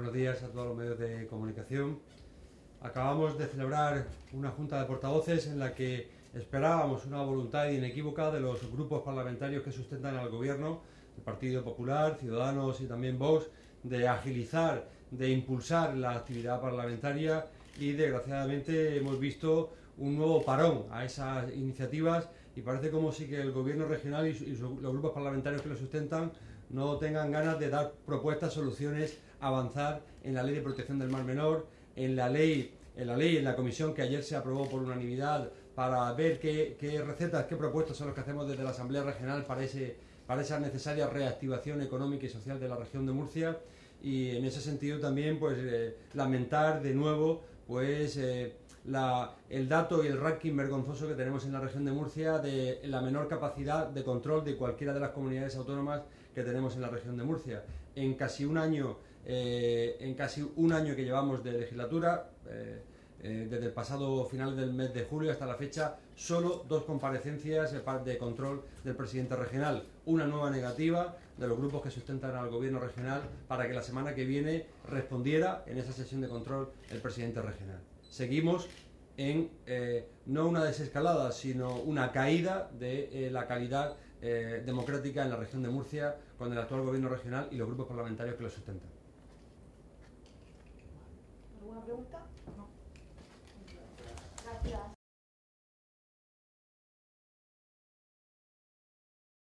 Buenos días a todos los medios de comunicación. Acabamos de celebrar una junta de portavoces en la que esperábamos una voluntad inequívoca de los grupos parlamentarios que sustentan al Gobierno, el Partido Popular, Ciudadanos y también Vox, de agilizar, de impulsar la actividad parlamentaria y desgraciadamente hemos visto un nuevo parón a esas iniciativas y parece como si que el Gobierno regional y los grupos parlamentarios que lo sustentan no tengan ganas de dar propuestas, soluciones, avanzar en la Ley de Protección del Mar Menor, en la comisión que ayer se aprobó por unanimidad para ver qué recetas, qué propuestas son las que hacemos desde la Asamblea Regional para esa necesaria reactivación económica y social de la región de Murcia. Y en ese sentido también lamentar de nuevo el dato y el ranking vergonzoso que tenemos en la región de Murcia de la menor capacidad de control de cualquiera de las comunidades autónomas que tenemos en la región de Murcia. En casi un año que llevamos de legislatura, desde el pasado final del mes de julio hasta la fecha, solo 2 comparecencias de control del presidente regional. Una nueva negativa de los grupos que sustentan al gobierno regional para que la semana que viene respondiera en esa sesión de control el presidente regional. Seguimos en no una desescalada, sino una caída de la calidad democrática en la región de Murcia con el actual gobierno regional y los grupos parlamentarios que lo sustentan. ¿Alguna pregunta? No.